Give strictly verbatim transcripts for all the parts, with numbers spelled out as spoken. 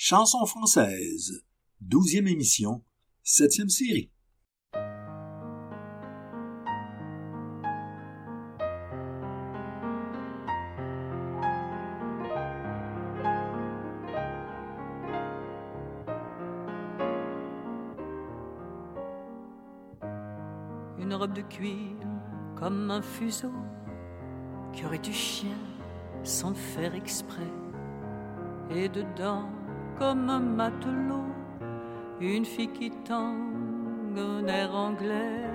Chansons françaises, douzième émission, septième série. Une robe de cuir comme un fuseau qui aurait du chien sans le faire exprès. Et dedans, comme un matelot, une fille qui tangue un air anglais.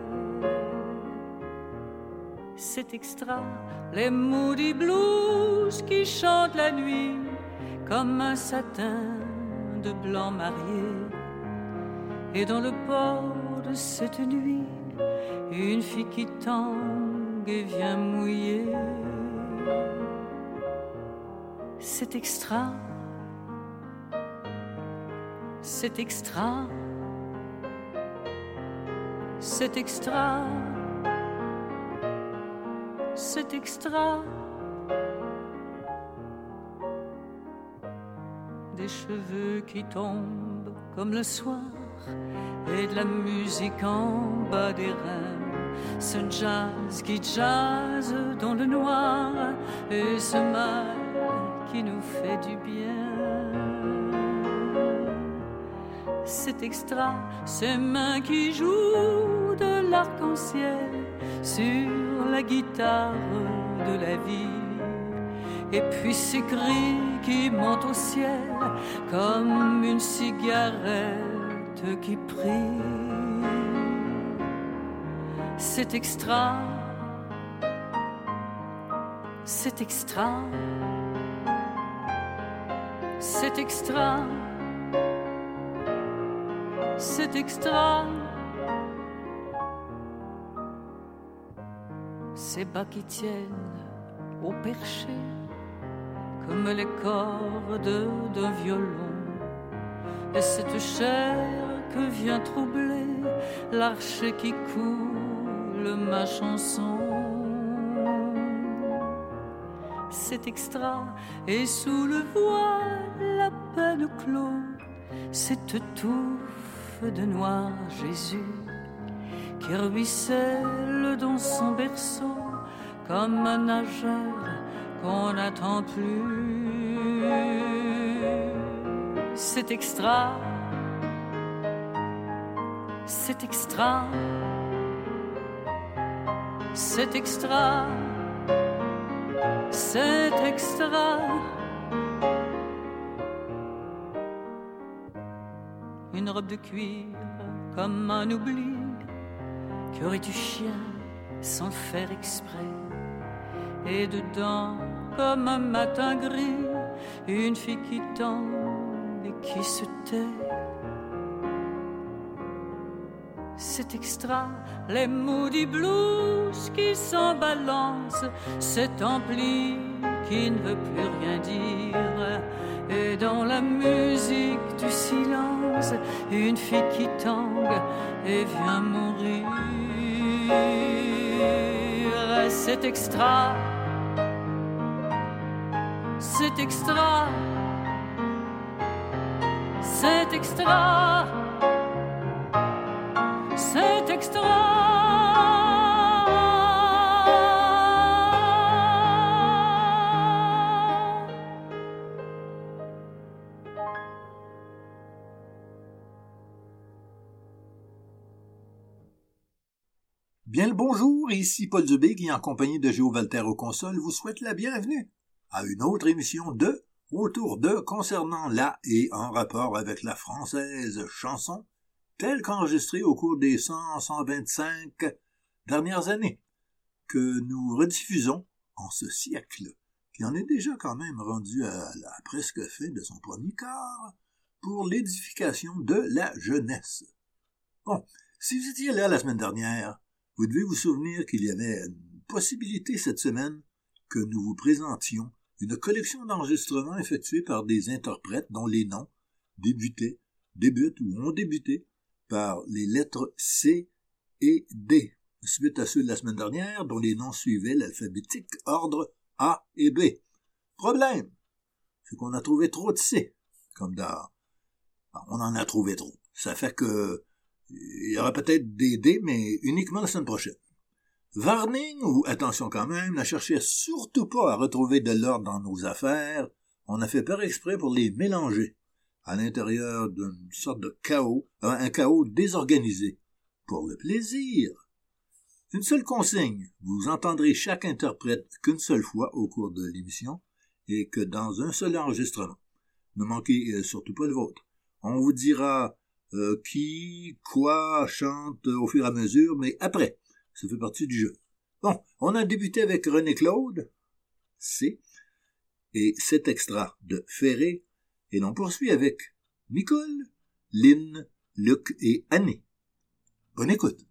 C'est extra, les Moody Blues qui chantent la nuit comme un satin de blanc marié. Et dans le port de cette nuit, une fille qui tangue et vient mouiller. C'est extra, c'est extra, c'est extra, c'est extra. Des cheveux qui tombent comme le soir et de la musique en bas des reins. Ce jazz qui jazz dans le noir et ce mal qui nous fait du bien. C'est extra, ces mains qui jouent de l'arc-en-ciel sur la guitare de la vie. Et puis ces cris qui montent au ciel comme une cigarette qui prie. C'est extra, c'est extra, c'est extra, c'est extra. Ces bas qui tiennent au perché comme les cordes d'un violon. Et cette chair que vient troubler l'archer qui coule ma chanson. C'est extra, et sous le voile à peine clos, cette touffe de noir Jésus qui ruisselle dans son berceau comme un nageur qu'on n'attend plus. C'est extra, c'est extra, c'est extra, c'est extra. Une robe de cuir comme un oubli qui aurait du chien sans le faire exprès. Et dedans, comme un matin gris, une fille qui tangue et qui se tait. C'est extra, les Moody Blues qui s'en balancent, cet ampli qui ne veut plus rien dire. Et dans la musique du silence, une fille qui tangue et vient mourir. C'est extra, c'est extra, c'est extra, c'est extra. Bien le bonjour, ici Paul Dubé qui, en compagnie de Géo Valterre aux consoles, vous souhaite la bienvenue à une autre émission de Autour de concernant la et en rapport avec la française chanson, telle qu'enregistrée au cours des cent à cent vingt-cinq dernières années, que nous rediffusons en ce siècle, qui en est déjà quand même rendu à la presque fin de son premier quart, pour l'édification de la jeunesse. Bon, si vous étiez là la semaine dernière, vous devez vous souvenir qu'il y avait une possibilité cette semaine que nous vous présentions une collection d'enregistrements effectués par des interprètes dont les noms débutaient, débutent ou ont débuté par les lettres C et D, suite à ceux de la semaine dernière dont les noms suivaient l'alphabétique ordre A et B. Problème, c'est qu'on a trouvé trop de C. comme dans... On en a trouvé trop. Ça fait que il y aura peut-être des dés, mais uniquement la semaine prochaine. Warning, ou attention quand même, ne cherchez surtout pas à retrouver de l'ordre dans nos affaires. On a fait par exprès pour les mélanger à l'intérieur d'une sorte de chaos, un chaos désorganisé, pour le plaisir. Une seule consigne, vous entendrez chaque interprète qu'une seule fois au cours de l'émission et que dans un seul enregistrement. Ne manquez euh, surtout pas le vôtre. On vous dira euh, qui, quoi chante au fur et à mesure, mais après, ça fait partie du jeu. Bon, on a débuté avec René Claude, C, et cet extra de Ferré, et l'on poursuit avec Nicole, Lynn, Luc et Annie. Bonne écoute.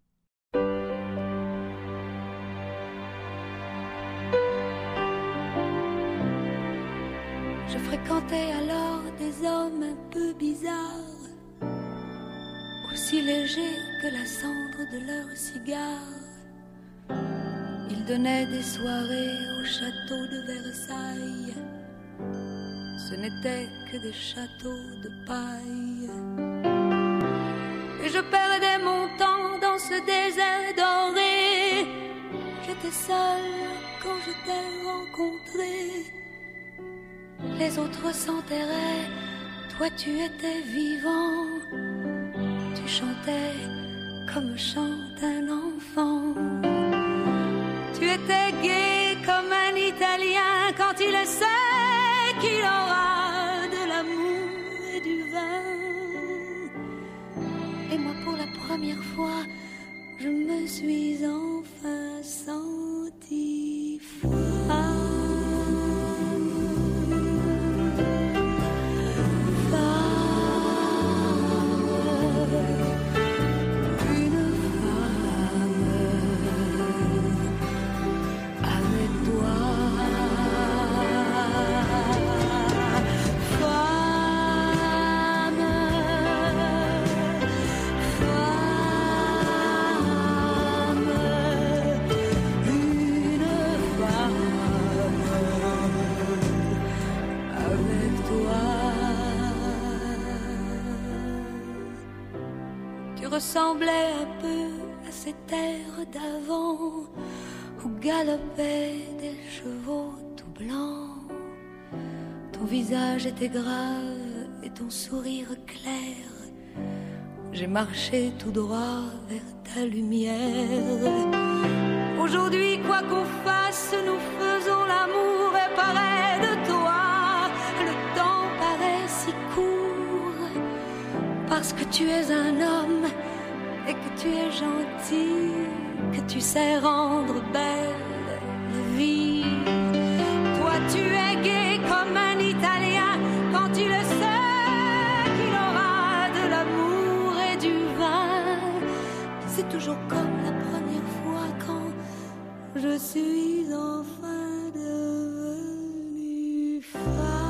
Je fréquentais alors des hommes un peu bizarres, aussi légers que la cendre de leurs cigares. Ils donnaient des soirées au château de Versailles. Ce n'étaient que des châteaux de paille. Et je perdais mon temps dans ce désert doré. J'étais seule quand je t'ai rencontré. Les autres s'enterraient, toi tu étais vivant. Tu chantais comme chante un enfant. Tu étais gai comme un Italien quand il sait qu'il aura de l'amour et du vin. Et moi pour la première fois, je me suis enfin sentie femme. Ressemblait un peu à ces terres d'avant où galopaient des chevaux tout blancs. Ton visage était grave et ton sourire clair. J'ai marché tout droit vers ta lumière. Aujourd'hui, quoi qu'on fasse, nous faisons l'amour et pareil de toi. Le temps paraît si court parce que tu es un homme et que tu es gentil, que tu sais rendre belle la vie. Toi tu es gai comme un Italien quand tu le sais qu'il aura de l'amour et du vin. C'est toujours comme la première fois quand je suis enfin devenue femme.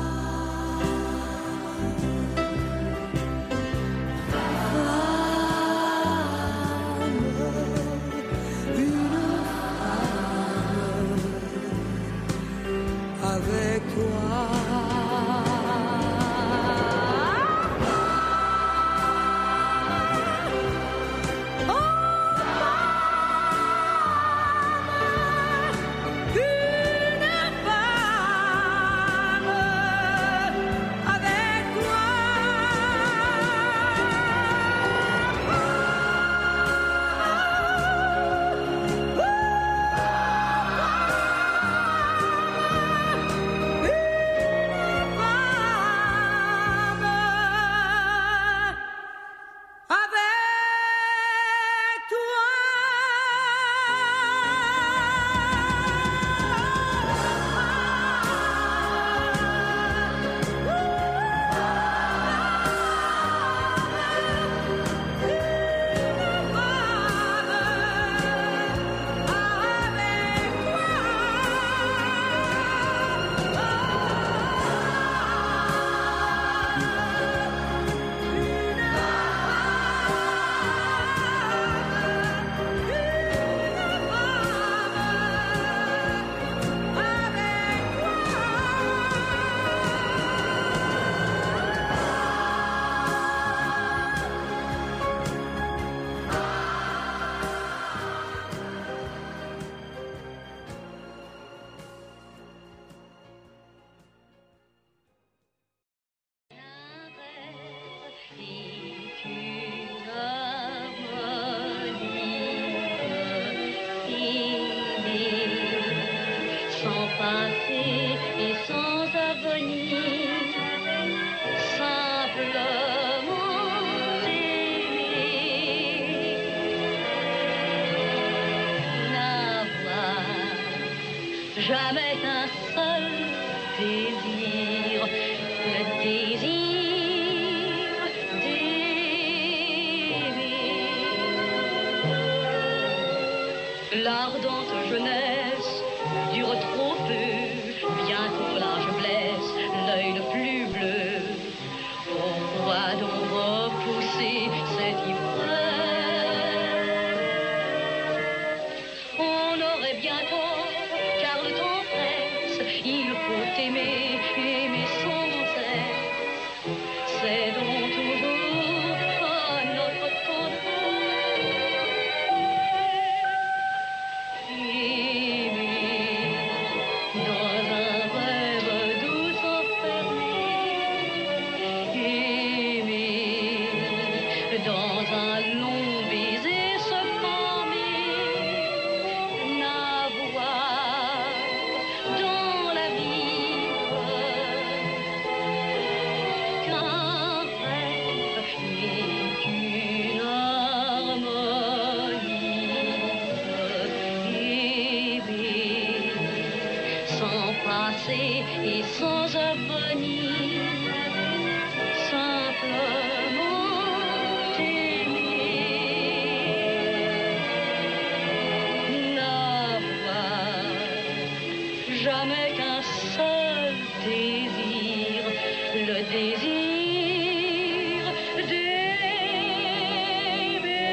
Une femme. passé et sans avenir, simplement aimer, n'avoir jamais qu'un seul désir, le désir d'aimer. L'ardente jeunesse dure trop peu, bientôt l'âge blesse, l'œil le plus bleu. Pourquoi donc repousser cette ivresse? On aurait bien tort, car le temps presse, il faut aimer, aimer sans cesse. C'est donc toujours à notre tendresse. Aimer dans un rêve doux enfermé, aimer dans un long baiser se former, n'avoir dans la vie qu'un rêve et qu'une harmonie, aimer sans passé et sans avenir, simplement aimer, n'avoir jamais qu'un seul désir, le désir d'aimer.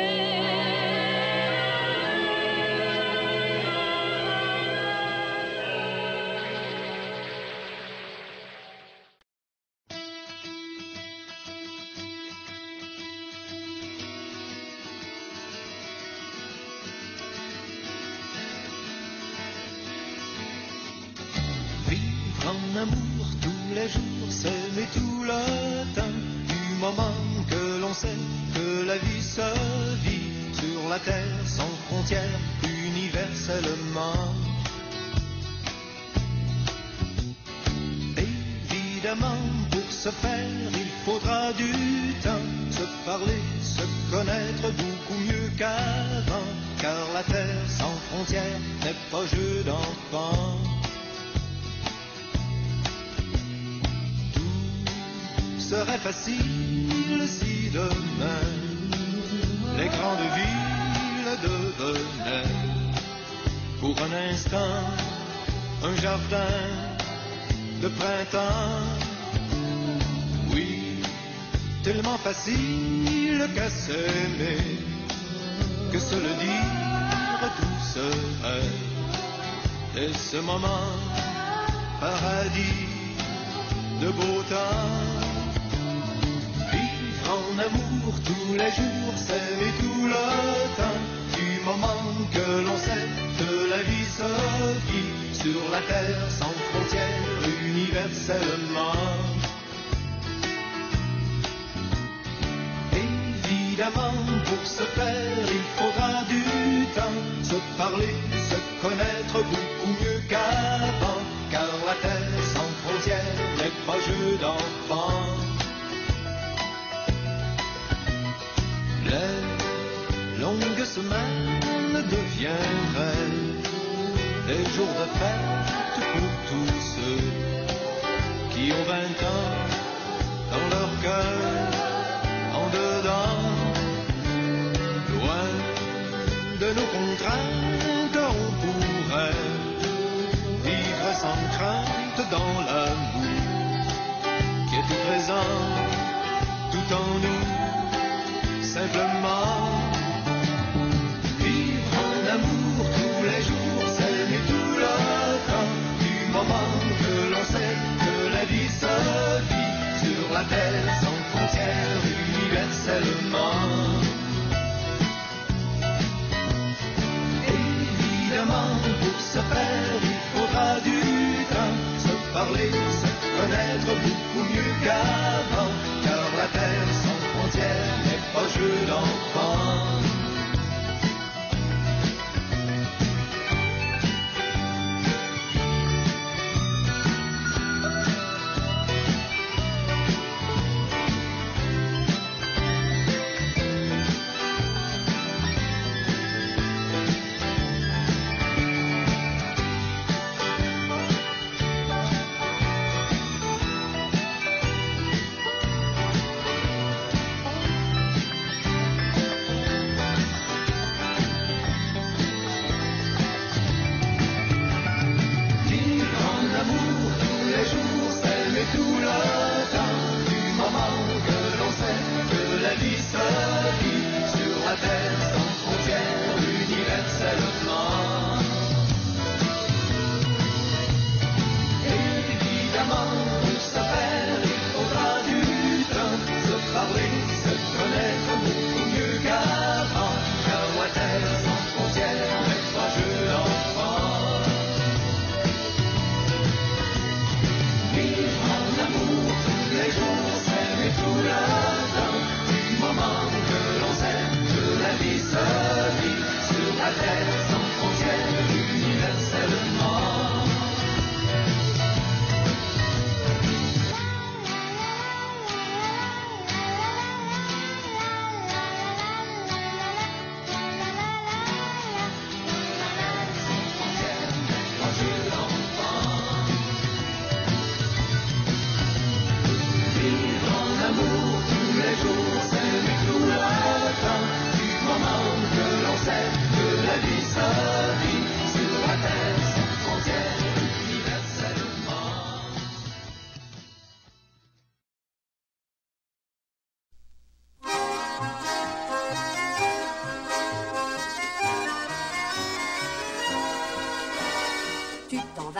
Vivre en amour tous les jours, s'aimer tout le temps, du moment que l'on sait que la vie se vit sur la terre sans frontières, universellement. Évidemment, pour ce faire, il faudra du temps, se parler, se connaître beaucoup mieux qu'avant, car la terre sans frontières n'est pas jeu d'enfant. Serait facile si demain les grandes villes devenaient pour un instant un jardin de printemps. Oui, tellement facile qu'à s'aimer, que se le dire tout serait. Et ce moment paradis de beau temps, en amour tous les jours, s'aimer tout le temps, du moment que l'on sait que la vie se vit sur la terre sans frontières, universellement. Évidemment, pour ce faire, il faudra du temps, se parler, se connaître beaucoup mieux qu'avant, car la terre sans frontières n'est pas jeu d'enfant. Les longues semaines deviendraient des jours de fête pour tous ceux qui ont vingt ans dans leur cœur, en dedans. Loin de nos contraintes, on pourrait vivre sans crainte dans l'amour qui est tout présent, tout en nous. Simplement vivre en amour tous les jours, s'aimer tout le temps, du moment que l'on sait que la vie se vit sur la terre sans frontières, universellement. Évidemment, pour ce faire, il faudra du temps, se parler, se connaître beaucoup mieux qu'avant, car la terre sans frontières n'est pas jeu d'enfant.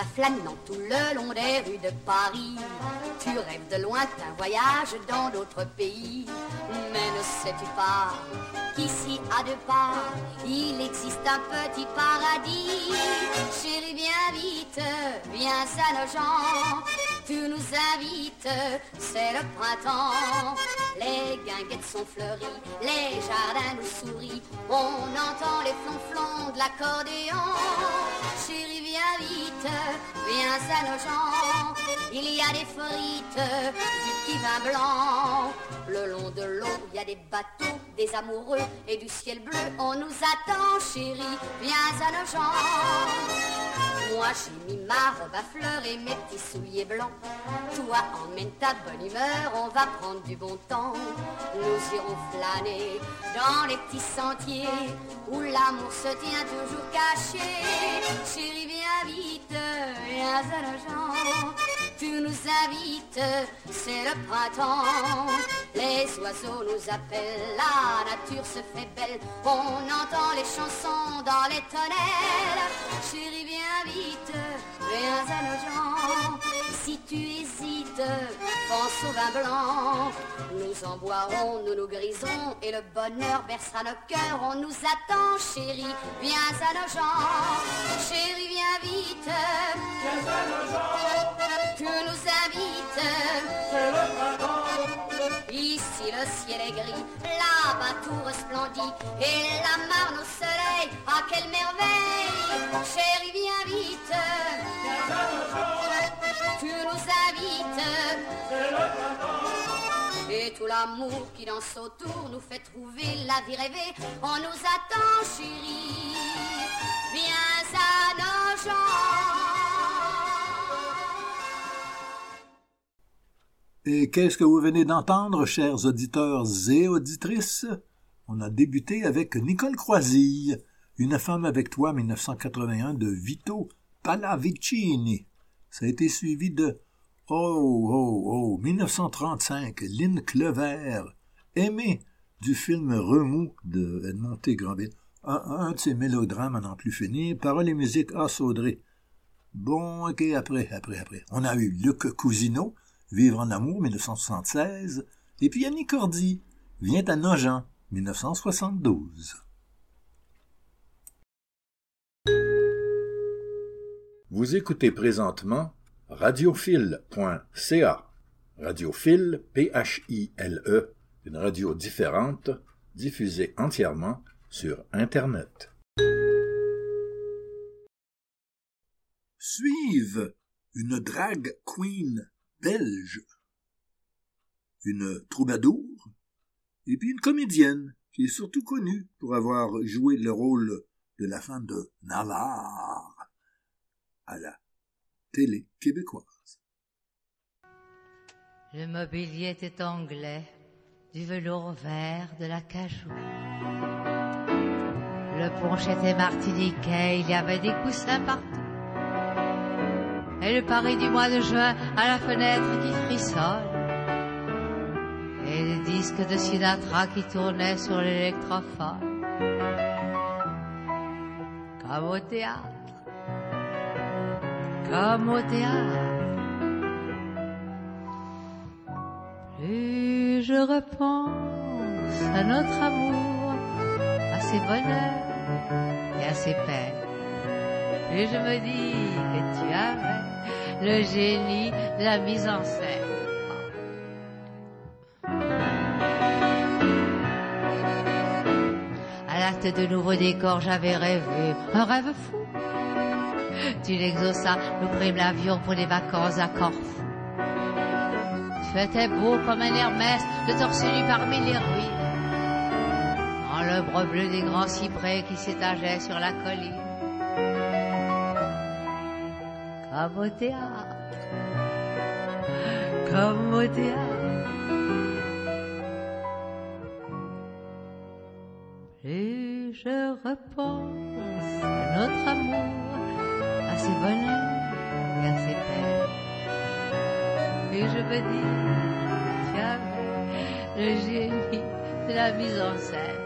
flânant tout le long des rues de Paris. Tu rêves de lointains voyages dans d'autres pays. Mais ne sais-tu pas qu'ici à deux pas, il existe un petit paradis. Chérie, viens vite, viens à nos gens. Tu nous invites, c'est le printemps. Les guinguettes sont fleuries, les jardins nous sourient. On entend les flonflons de l'accordéon. Chérie, viens vite, viens à nos gens. Il y a des frites, du petit vin blanc. Le long de l'eau, il y a des bateaux, des amoureux et du ciel bleu. On nous attend, chérie, viens à nos gens. Moi j'ai mis ma robe à fleurs et mes petits souliers blancs. Toi emmène ta bonne humeur, on va prendre du bon temps. Nous irons flâner dans les petits sentiers où l'amour se tient toujours caché. Chérie, viens vite, viens à nos gens. Tu nous invites, c'est le printemps. Les oiseaux nous appellent, la nature se fait belle. On entend les chansons dans les tonnelles. Chérie, viens vite, viens à nos gens. Si tu hésites, pense au vin blanc. Nous en boirons, nous nous grisons et le bonheur bercera nos cœurs. On nous attend, chérie, viens à nos gens. Chérie, viens vite, viens à nos gens. Tu nous invites, c'est le printemps. Ici le ciel est gris, là-bas tout resplendit. Et la marne au soleil, ah quelle merveille. Chérie, viens vite, viens à nos gens. Tu nous invites, c'est le printemps. Et tout l'amour qui danse autour nous fait trouver la vie rêvée. On nous attend, chérie, viens à nos gens. Et qu'est-ce que vous venez d'entendre, chers auditeurs et auditrices? On a débuté avec Nicole Croisille, Une femme avec toi, dix-neuf cent quatre-vingt-un, de Vito Pallavicini. Ça a été suivi de Oh, oh, oh, dix-neuf cent trente-cinq, Lynn Clever, Aimé, du film Remous de Edmond T. Granville. Un, un de ces mélodrames à n'en plus finir, paroles et musique A. Saudré. Bon, ok, après, après, après. On a eu Luc Cousineau, Vivre en amour, dix-neuf cent soixante-seize, et puis Annie Cordy, Viens à Nogent, dix-neuf cent soixante-douze. Vous écoutez présentement radiophile point c a. Radiophile, P H I L E, une radio différente, diffusée entièrement sur Internet. Suivent une drag queen belge, une troubadour, et puis une comédienne qui est surtout connue pour avoir joué le rôle de la femme de Navarre à la télé québécoise. Le mobilier était anglais, du velours vert, de l'acajou. Le punch était martiniquais, il y avait des coussins partout. Et le Paris du mois de juin à la fenêtre qui frissonne. Et les disques de Sinatra qui tournaient sur l'électrophone. Comme au théâtre, comme au théâtre. Plus je repense à notre amour, à ses bonheurs et à ses peines, plus je me dis que tu avais le génie de la mise en scène. À l'acte de nouveaux décors, j'avais rêvé un rêve fou. Tu l'exauças, nous prîmes l'avion pour les vacances à Corfou. Tu étais beau comme un Hermès, le torse nu parmi les ruines, dans l'ombre bleue des grands cyprès qui s'étageaient sur la colline. Comme au théâtre, comme au théâtre. Plus je repense à notre amour, à ses bonheurs et à ses peines, et je me dis, tu avais le génie de la mise en scène.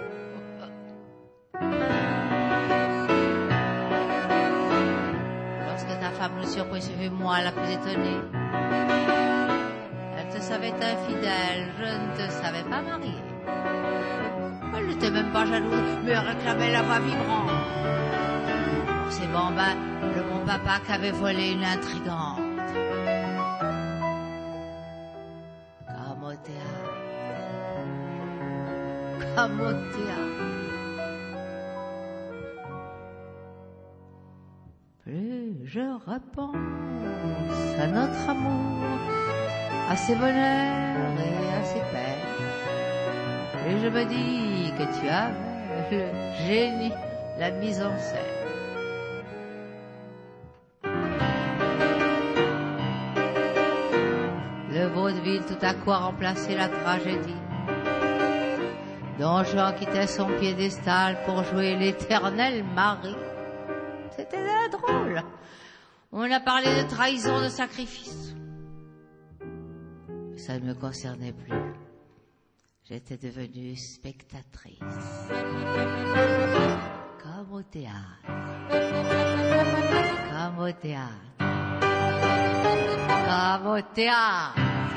Lorsque ta femme semble surprise fut moi la plus étonnée. Elle te savait infidèle, je ne te savais pas mariée. Elle n'était même pas jalouse, mais réclamait la voix vibrante. Pour ces bambins, le bon papa qu'avait volé une intrigante. Comme au théâtre, comme au théâtre. Plus je repense à notre amour, à ses bonheurs et à ses peines, et je me dis que tu avais le génie, la mise en scène. Le vaudeville tout à coup a remplacé la tragédie. Don Juan quittait son piédestal pour jouer l'éternel mari. C'était là drôle. On a parlé de trahison, de sacrifice. Ça ne me concernait plus. J'étais devenue spectatrice. Comme au théâtre. Comme au théâtre. Comme au théâtre.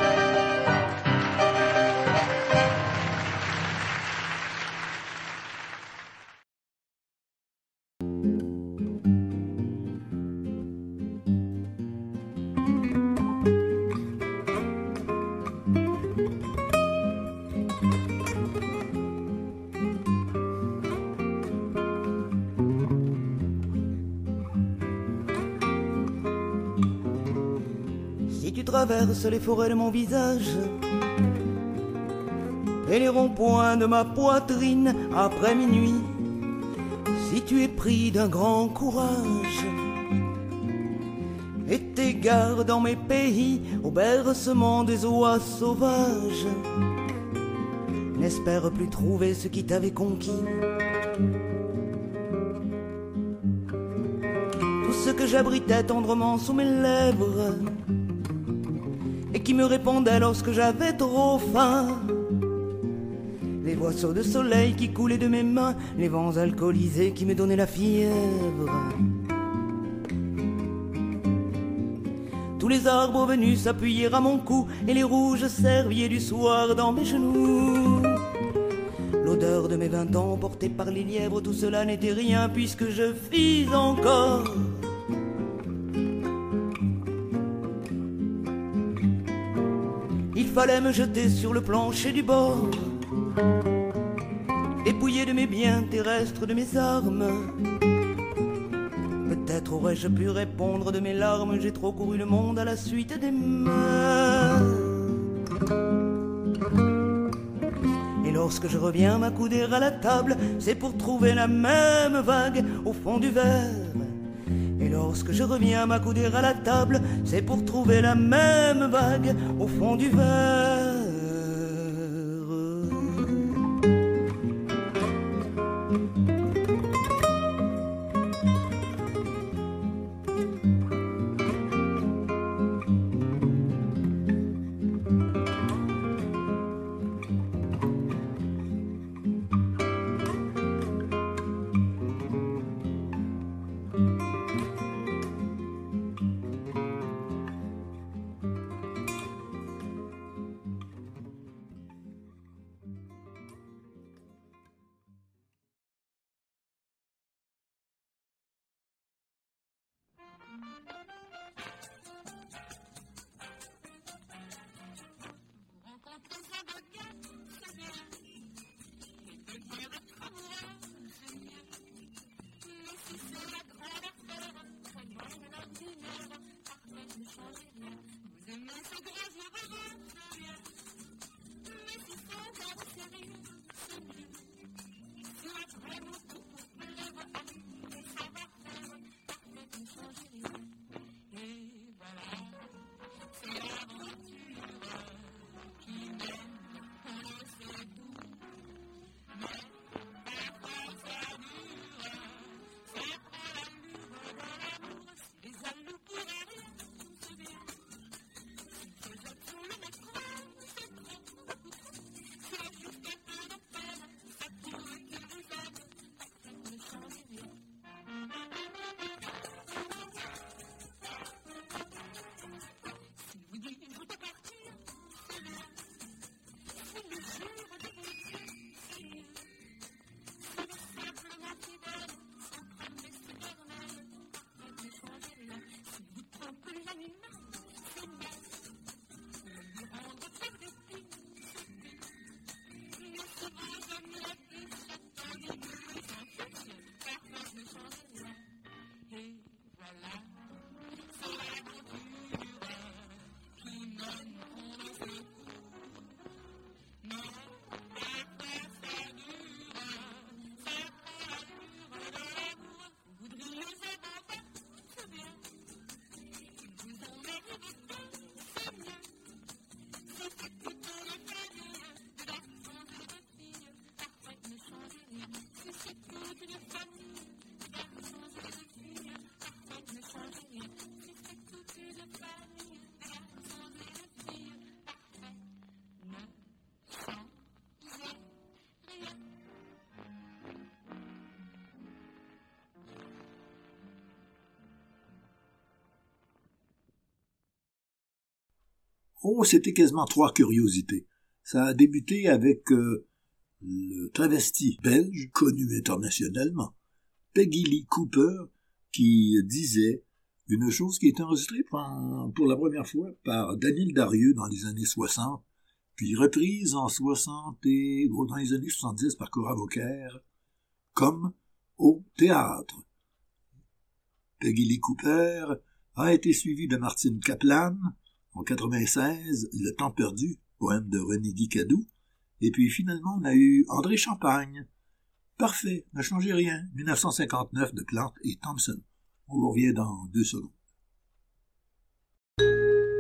Traverse les forêts de mon visage et les ronds-points de ma poitrine après minuit. Si tu es pris d'un grand courage et t'égares dans mes pays au bercement des oies sauvages, n'espère plus trouver ce qui t'avait conquis. Tout ce que j'abritais tendrement sous mes lèvres et qui me répondait lorsque j'avais trop faim. Les boissons de soleil qui coulaient de mes mains, les vents alcoolisés qui me donnaient la fièvre. Tous les arbres venus s'appuyer à mon cou et les rouges serviers du soir dans mes genoux. L'odeur de mes vingt ans portée par les lièvres, tout cela n'était rien puisque je fis encore. Il fallait me jeter sur le plancher du bord, dépouillé de mes biens terrestres, de mes armes. Peut-être aurais-je pu répondre de mes larmes, j'ai trop couru le monde à la suite des mains. Et lorsque je reviens m'accouder à la table, c'est pour trouver la même vague au fond du verre. Et lorsque je reviens m'accouder à la table, c'est pour trouver la même vague au fond du verre. Oh, c'était quasiment trois curiosités. Ça a débuté avec euh, le travesti belge, connu internationalement, Peggy Lee Cooper, qui disait une chose qui était enregistrée pour, pour la première fois par Daniel Darieux dans les années soixante, puis reprise en soixante et dans les années soixante-dix par Cora Vauquer, comme au théâtre. Peggy Lee Cooper a été suivie de Martine Kaplan en quatre-vingt-seize, Le temps perdu, poème de René Guicadou, et puis finalement on a eu André Champagne. Parfait, ne changez rien, dix-neuf cent cinquante-neuf de Plante et Thompson. On vous revient dans deux secondes.